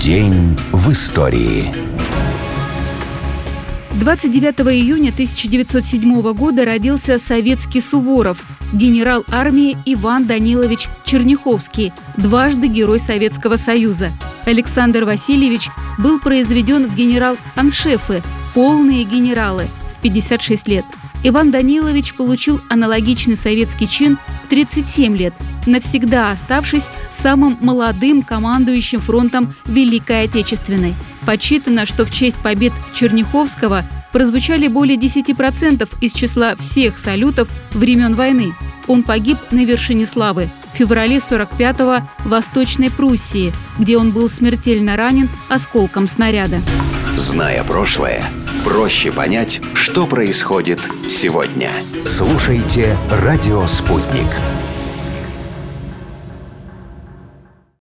День в истории. 29 июня 1907 года родился советский Суворов, генерал армии Иван Данилович Черняховский, дважды Герой Советского Союза. Александр Васильевич был произведен в генерал-аншефы, полные генералы, в 56 лет. Иван Данилович получил аналогичный советский чин в 37 лет, навсегда оставшись самым молодым командующим фронтом Великой Отечественной. Подсчитано, что в честь побед Черняховского прозвучали более 10% из числа всех салютов времен войны. Он погиб на вершине славы в феврале 45-го в Восточной Пруссии, где он был смертельно ранен осколком снаряда. Зная прошлое, проще понять, что происходит сегодня. Слушайте «Радио Спутник».